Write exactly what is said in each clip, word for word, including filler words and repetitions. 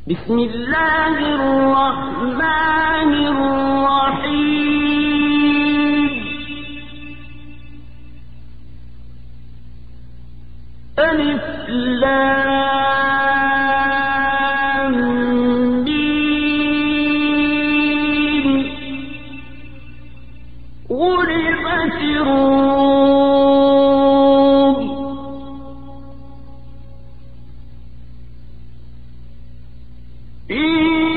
بسم الله الرحمن الرحيم. ألف لام ميم. غلبت الروم في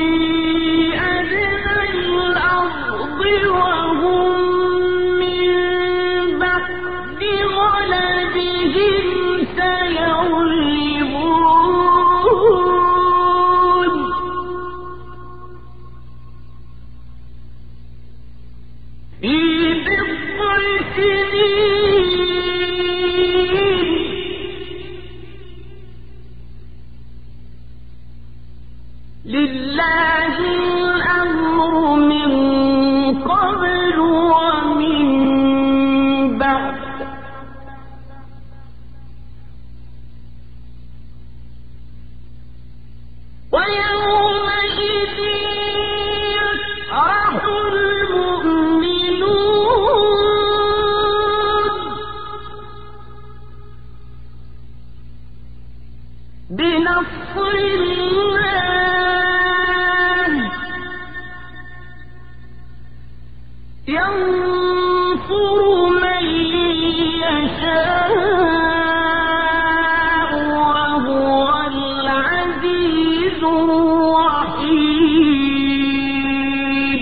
أدنى الأرض وهم من بعد غلبهم سيغلبون في بضع سنين لله الأمر من قبل ومن بعد ويومئذ يفرح المؤمنون بنصر الله ينصر من يشاء وهو العزيز الرحيم.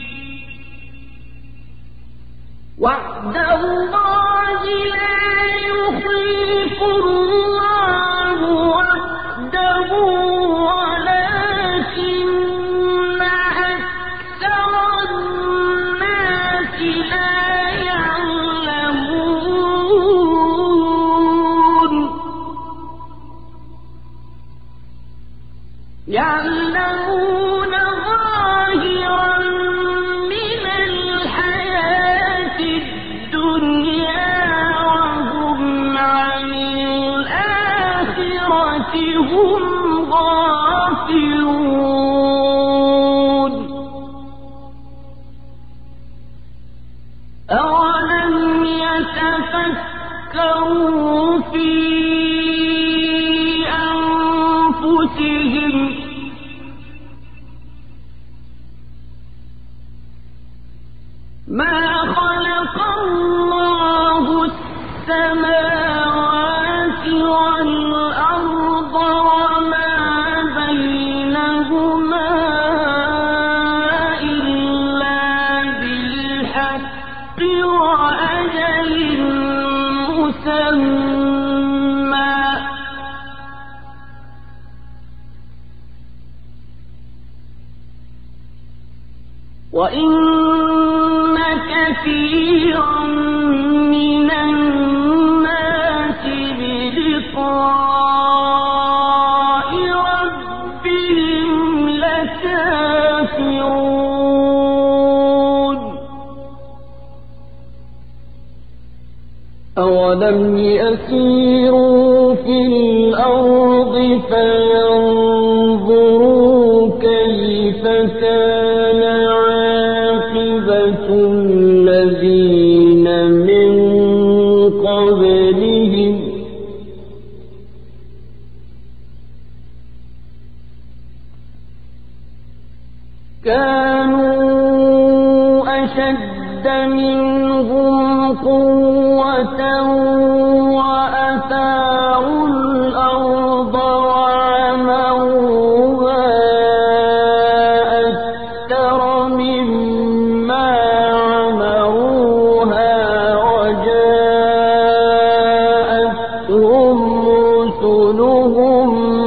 وعد الله لا يخلف الله وعده ولكن أكثر الناس لا يعلمون. يعلمون ظاهرا من الحياة الدنيا وهم عن الآخرة هم غافلون. أولم يتفكروا في أنفسهم ما خلق الله السماوات والأرض وما بينهما إلا بالحق وأجل مسمى وإن كثيرا من الناس بلقاء ربهم لكافرون. أولم يسيروا في الأرض فينظروا كيف كان عاقبة الذين من قبلهم كانوا أشد منهم قوة وأثاروا الأرض وعمروها أكثر مما عمروها وجاءتهم رسلهم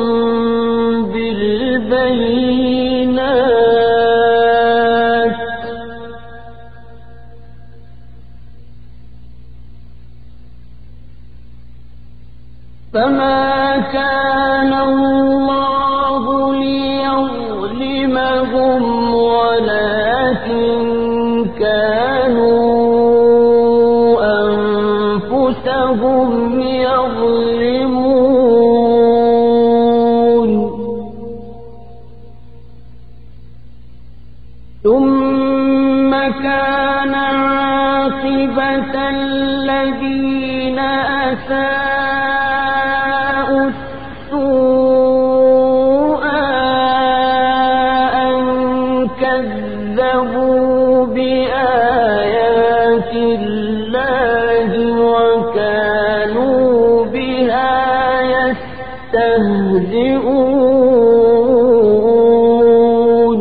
بالبينات فما كان الله ليظلمهم ولكن كانوا أنفسهم يظلمون. جزاء السوء أن كذبوا بآيات الله وكانوا بها يستهزئون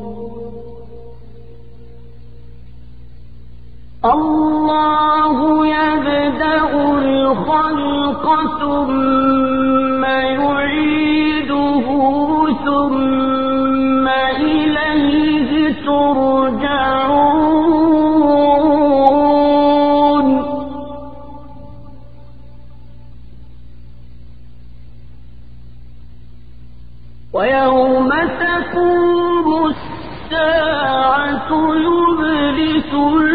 الله يبدأ الخلق ثم يعيده ثم إليه ترجعون ويوم تقوم الساعة يبلس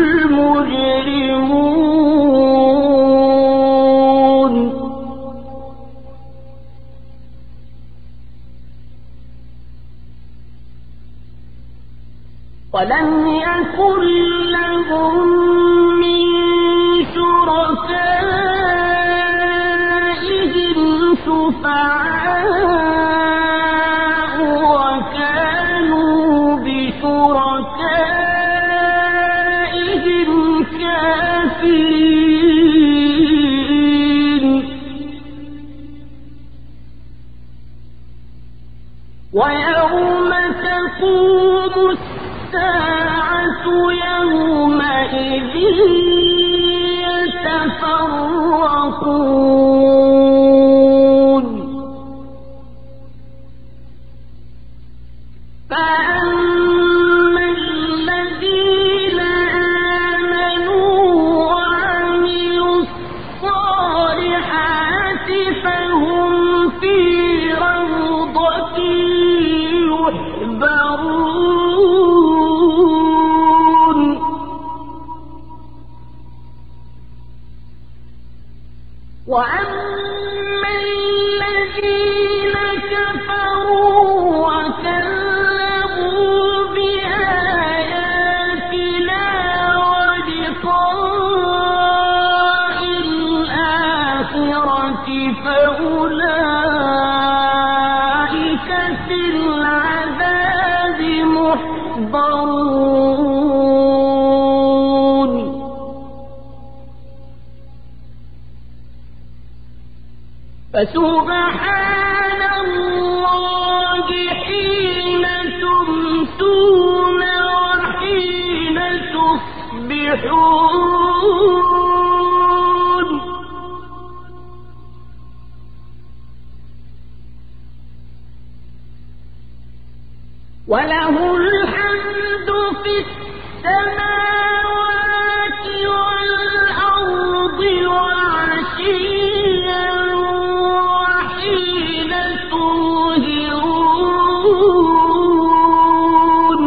المجرمون ولم يكن لهم من شركائهم شفعاء وكانوا بشركائهم كافرين ويوم تقوم الساعة يومئذ يتفرقون فأما الذين آمنوا وعملوا الصالحات فهم في روضة يحبرون وأما الذين كفروا وكذبوا بآياتنا ولقاء الآخرة فأولئك في العذاب محضرون فسبحان الله حين تمسون وحين تصبحون وله الحمد في السماوات والأرض وعشيا وحين تظهرون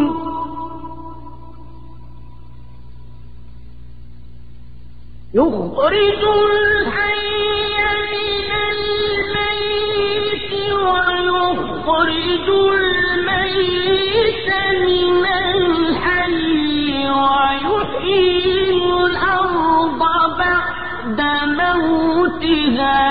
يخرج الحي من الميت ويخرج الميت من الحي ويحيي الأرض بعد موتها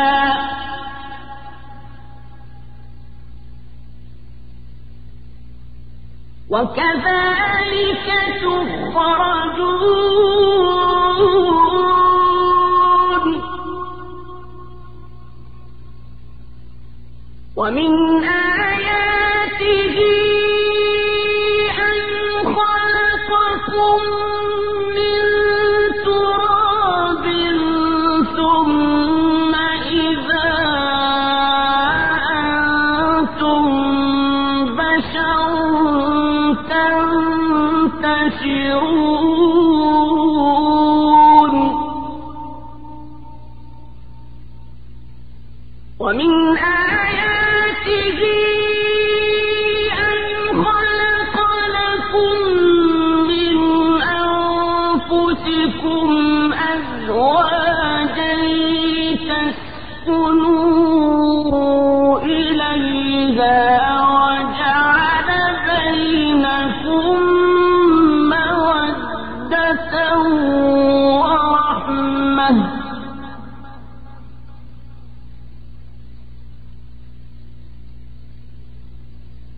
وكذلك تخرجون ومن آياته أن خلقكم من تراب ثم إذا أنتم بشر تنتشرون ومن آياته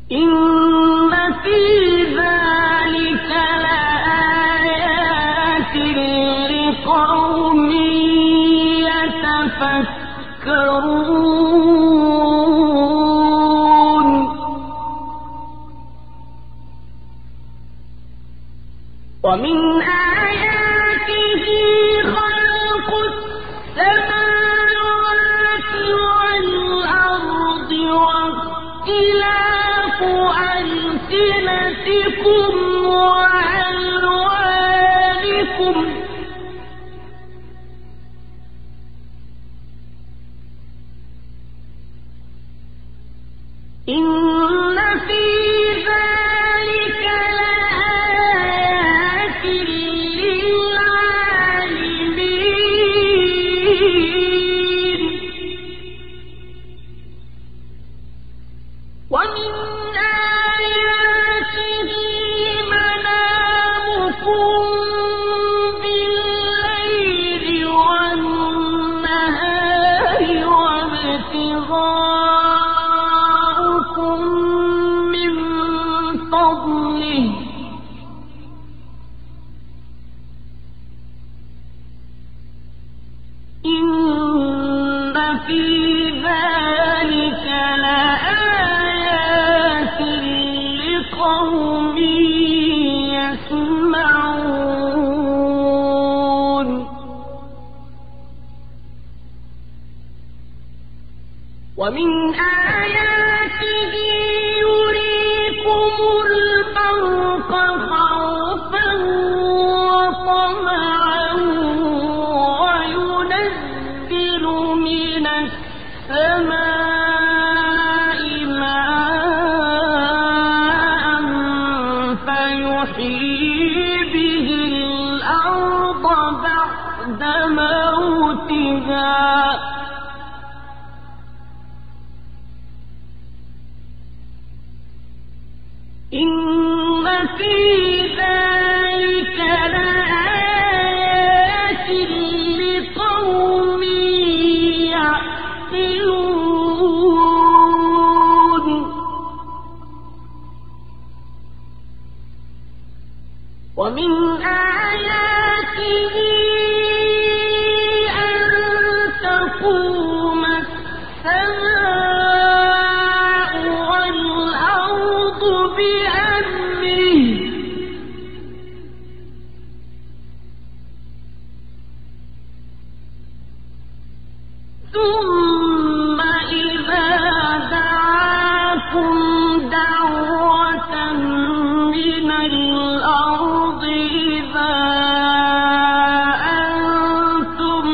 إن في ذلك لآيات لقوم يتفكرون ومن آياته خلق السماوات والأرض واختلاف ألسنتكم وألوانكم إن في ذلك لآيات للعالمين ومن آياته منامكم بالليل والنهار وابتغاؤكم من فضله إن في ذلك لآيات لقوم يسمعون ومن آياته يريكم البرق خوفا وطمعا وينزل من السماء ماء فيحيي به الأرض بعد موتها إن في ذلك لآيات لقوم يعقلون ومن آياته أن تقوم السماء والأرض بأمره ثم إذا دعاكم دعوة من الأرض إذا أنتم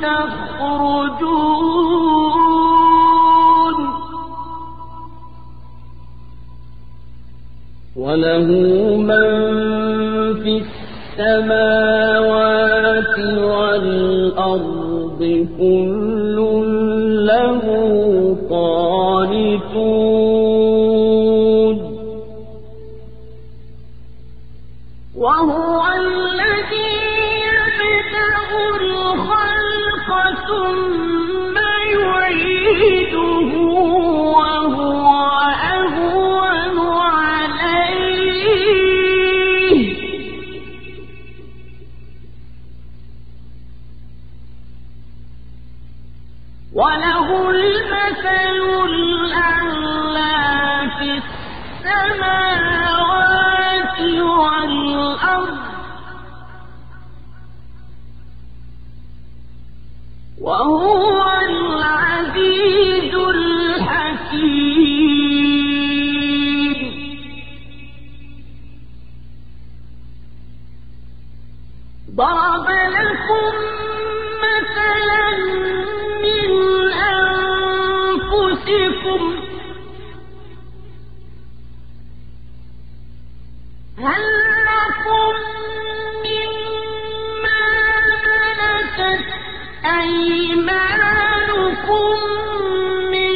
تخرجون وله من في السماوات والأرض كل له قانتون وهو الذي يبدأ الخلق ثم يعيده وهو أهون عليه وله المثل الأعلى في السماوات والأرض وهو العزيز الحكيم ضرب لكم مثلا من أنفسكم هل لكم مما ملكت أيمانكم من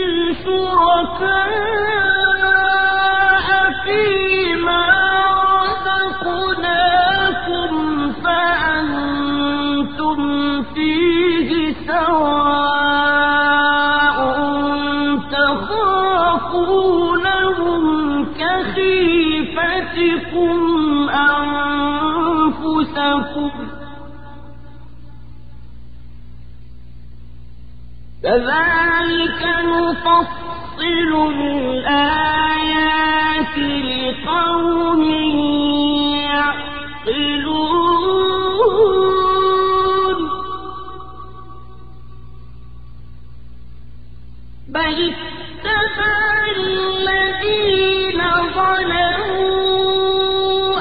شركاء فيما رزقناكم فأنتم فيه سواء تخافونهم كذلك نفصل الآيات لقوم يعقلون بل اتبع الذين ظلموا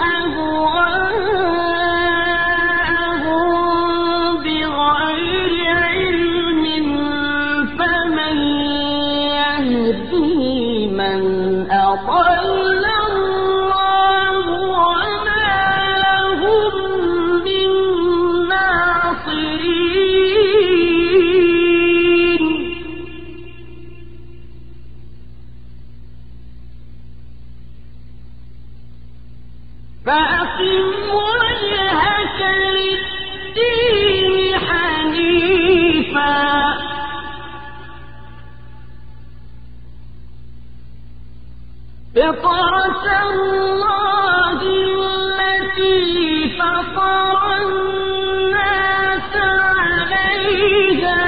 أهواءهم بغير علم فمن يهدي من أضل الله وما لهم من ناصرين فأقم وجهك للدين حنيفا فطرة الله التي فطر الناس عليها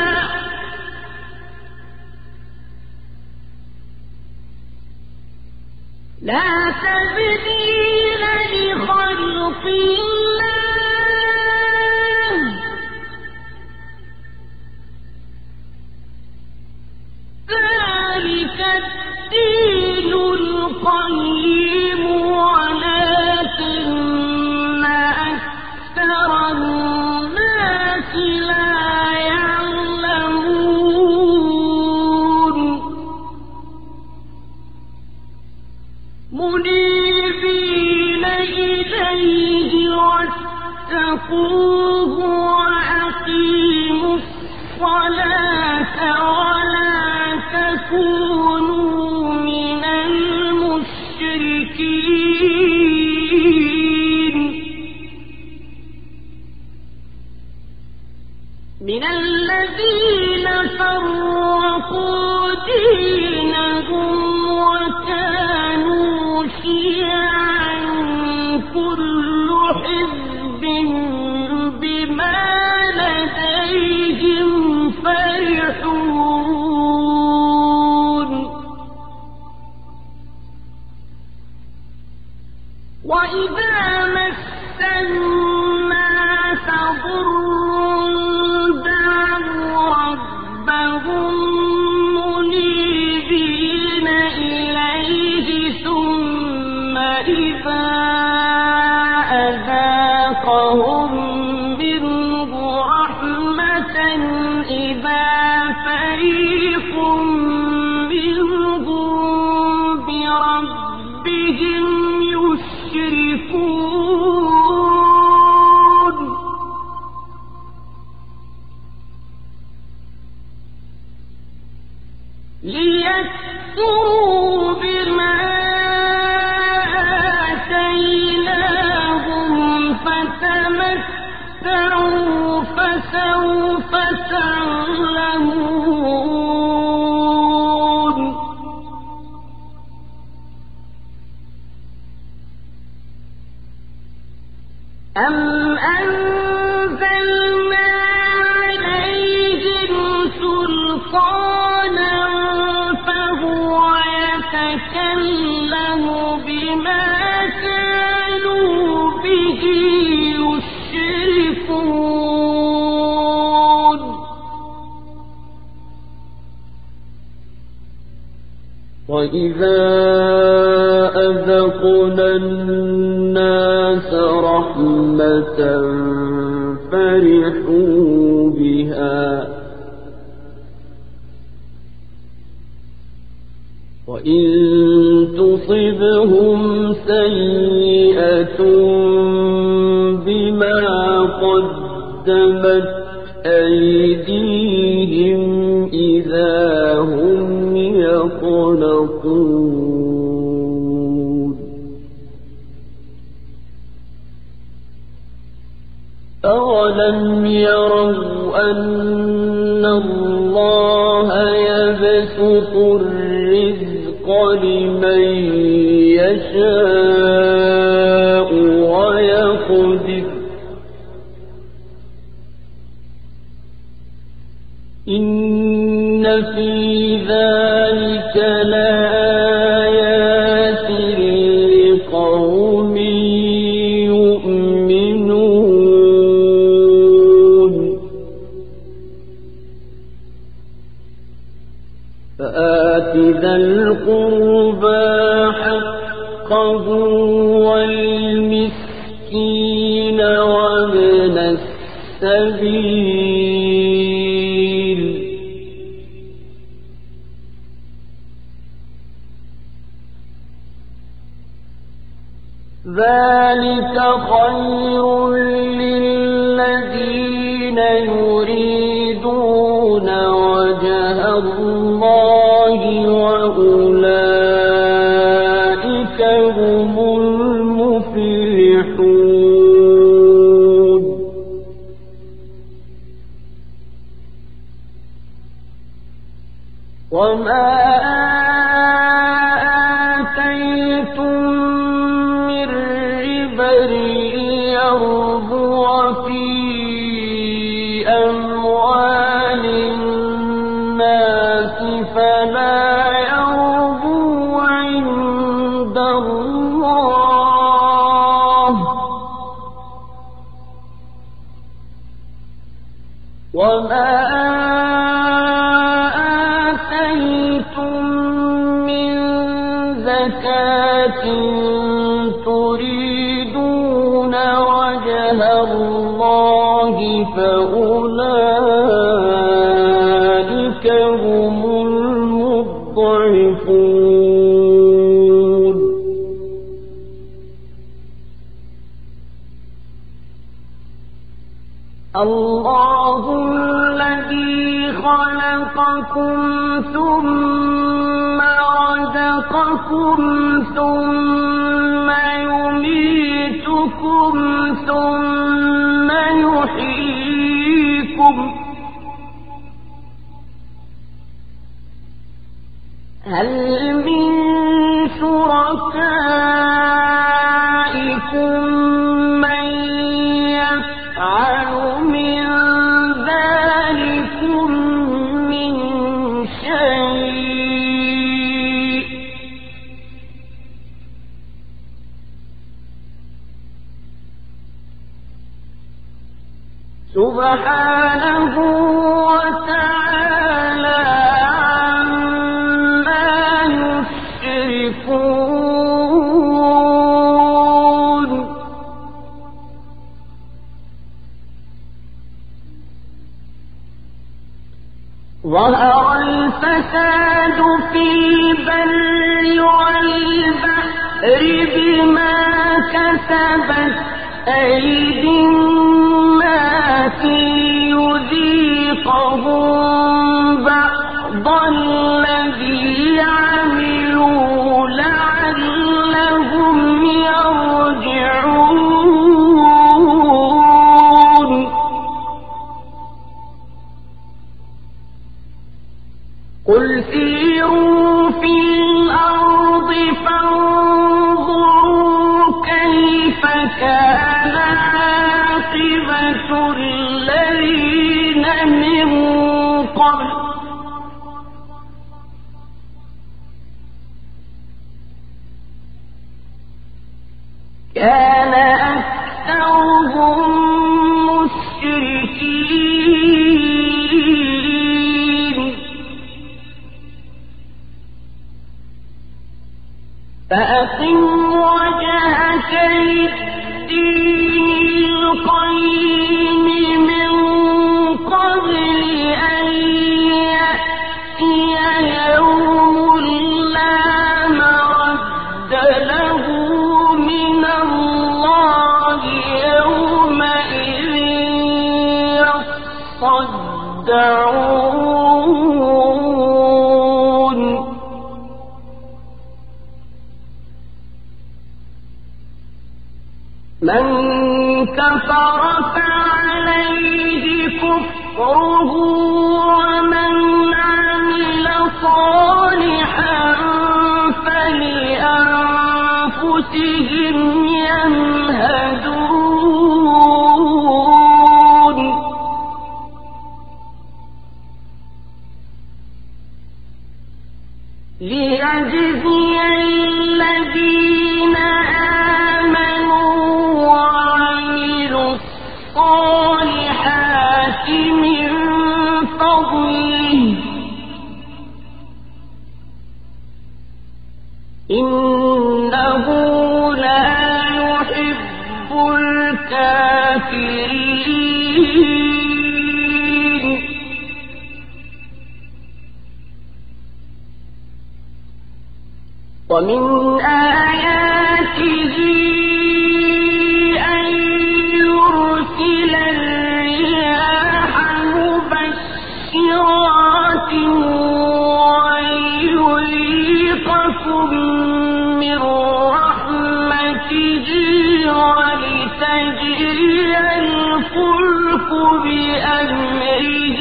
لا تبديل لخلق الله ذلك الدين القيم ولكن أكثر الناس لا يعلمون منيبين إليه واتقوه وأقيموا الصلاة ولا تكونوا من المشركين من الذين فرقوا دينهم وكانوا شيعا كل حزب بما لديهم فرحون وإذا مس الناس ضر دعوا ربهم منيبين إليه ثم إذا أذاقهم منه رحمة إذا فريق منهم بربهم يشركون ليكفروا بما آتيناهم فتمتعوا فسوف تعلمون أم أنزلنا عليهم سلطانا فهو يتكلم بما كانوا به يشركون وإذا أذقنا الناس رحمة فرحوا بها وإن تصبهم سيئة بما قدمت أيديهم إذا هم يقنطون أولم يروا أن الله يبسط الرزق لمن يشاء ويقدر إن حقه والمسكين وابن السبيل ذلك خير للذين يريدون وجه الله وأولئك هم المفلحون وما آتيتم من ربا ليربو في أموال الناس فلا يربو عند الله وما تريدون وجه الله فأولئك هم المضعفون الله الذي خلقكم ثم رزقكم ثم يميتكم ثم يحييكم هل من شركائكم من يفعل من ذلكم من شيء سبحانه وتعالى عما يشركون ظهر الفساد في البر والبحر بما كسبت أيدي الناس ليذيقهم بعض الذي عملوا لعلهم يرجعون قل سيروا في الأرض فانظروا كيف كان عاقبة الذين من قبل كان أكثرهم مشركين فأقم وجهك للدين القيم من قبل أن يأتي يوم لا مرد له من الله يومئذ يصدعون من كفر فعليه كفره ومن عمل صالحا فلأنفسهم يمهدون ليجزي الذين الصالحات من فضله إنه الكافرين ومن آياته أن يرسل الرياح مبشرات ويذيقكم من رحمته ولتجري الفلك بأمره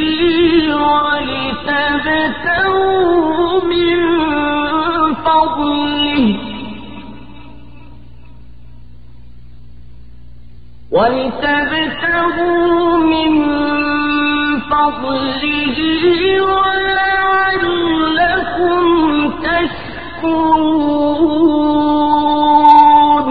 ولتبتغوا من فضله ولتبتغوا من فضله ولعلكم تشكرون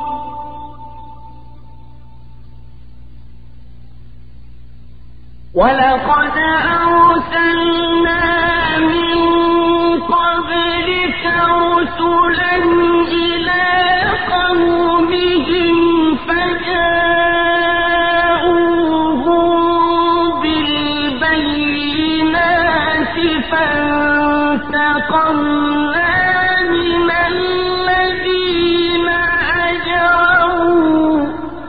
ولقد أرسلنا من قبلك رسلا إلى قومهم فجاءوهم بالبينات فانتقمنا من الذين أجرموا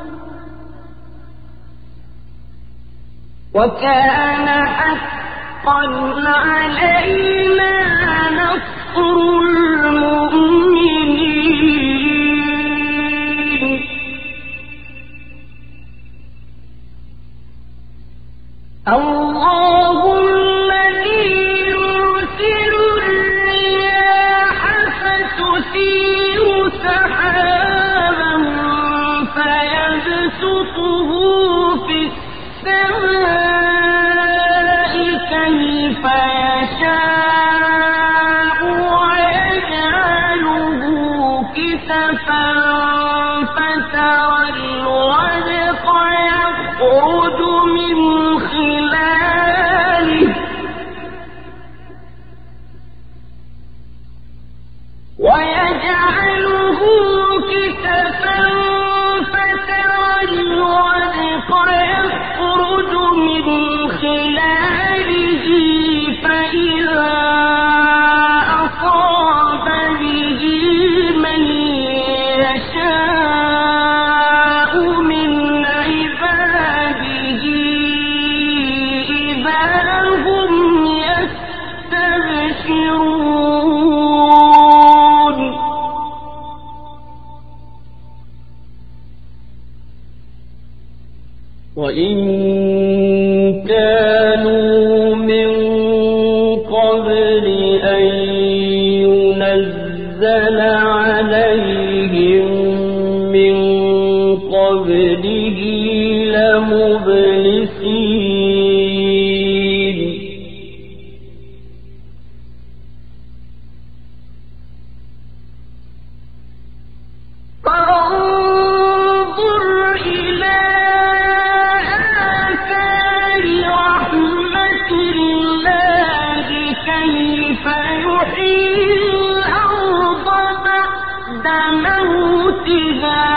وكان حقا علينا نصر المؤمنين الله الذي يرسل الرياح فتثير سحابا فيبسطه في السماء كيف يشاء ويجعله كسفا فترى الودق يخرج من خلاله ويجعله كسفا فترى الودق يخرج من خلاله فإذا أصاب به من يشاء من عباده إذا هم يستبشرون وإن كانوا من قبل أن ينزل عليهم من قبله لمبلسين فانظر إلى آثار رحمة الله كيف يحيي الأرض بعد موتها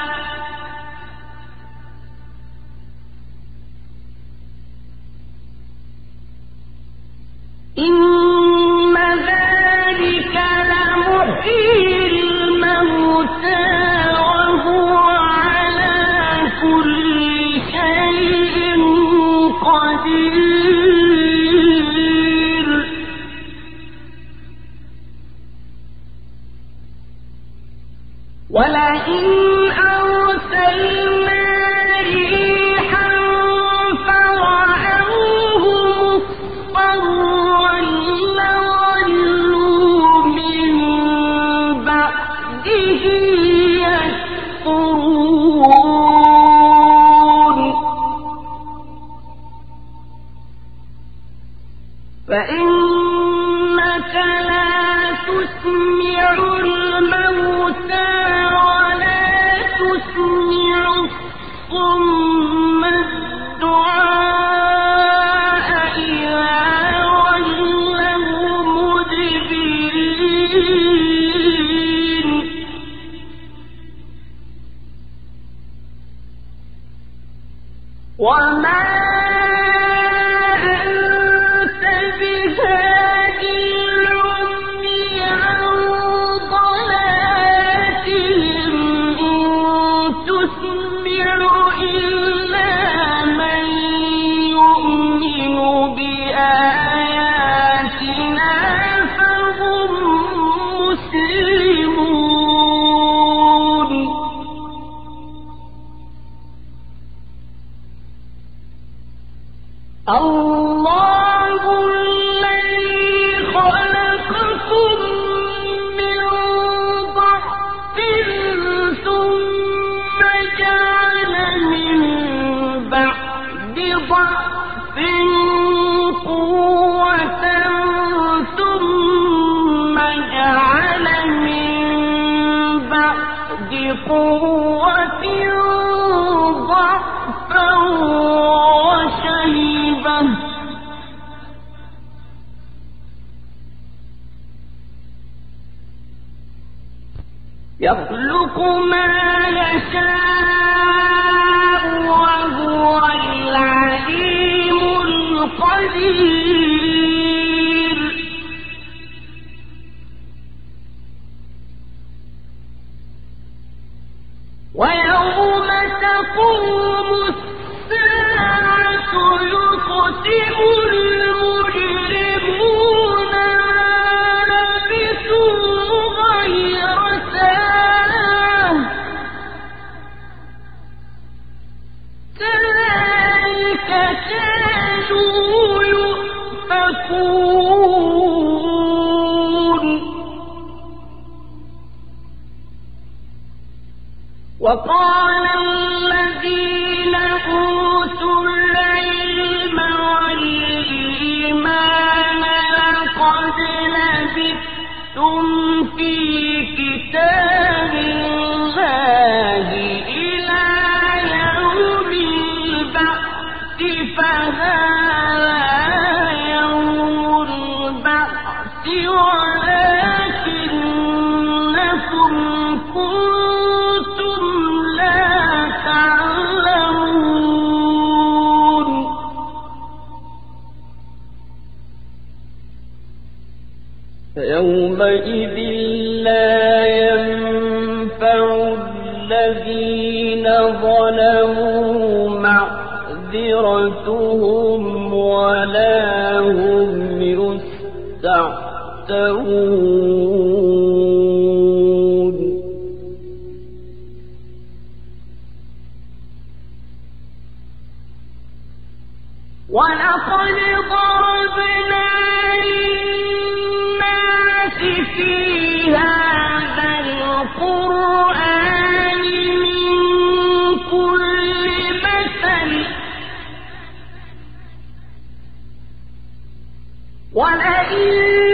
إن ذلك لمحيي الموتى وهو على كل شيء قدير ولئن أرسلنا ريحا فرأوه مصفرا لظلوا من بعده يكفرون فإنك لا تسمع الموتى ولا تسمع الصم الدعاء إذا ولوا مدبرين وما أنت بهاد العمي عن ضلالتهم إن تسمع إلا من يؤمن بآياتنا فهم مسلمون. الله الذي خلقكم من ضعف ثم جعل من بعد ضعف قوة ثم جعل من بعد قوة ضعفا وشيبا يخلق ما يشاء وهو العليم القدير. ويوم تقوم الساعة يقسم المجرمون ما لبثوا غير ساعة كذلك كانوا يؤفكون. وقال الذين أوتوا العلم والإيمان لقد لبثتم في كتاب الله إلى يوم البعث فهذا يوم البعث ولكنكم كنتم لا تعلمون. فيومئذ لا ينفع الذين ظلموا معذرتهم ولا هم يستعتبون. ولقد ضربنا للناس في هذا القرآن من كل مثل ولئن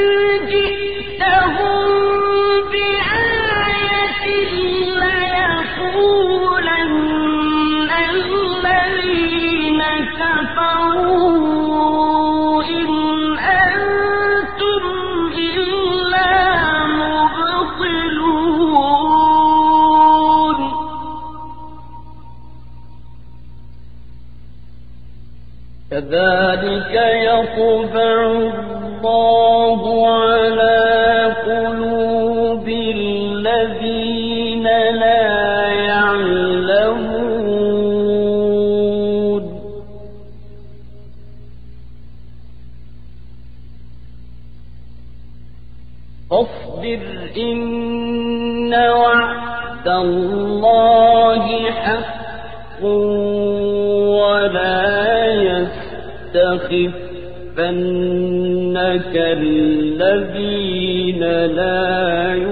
جئتهم بآية ليقولن الذين كفروا إن أنتم إلا مبطلون. كذلك يطبع الله على قلوب الذين لا يعلمون. فاصبر إن وعد الله حق ولا يستخفنك الذين لا يؤمنون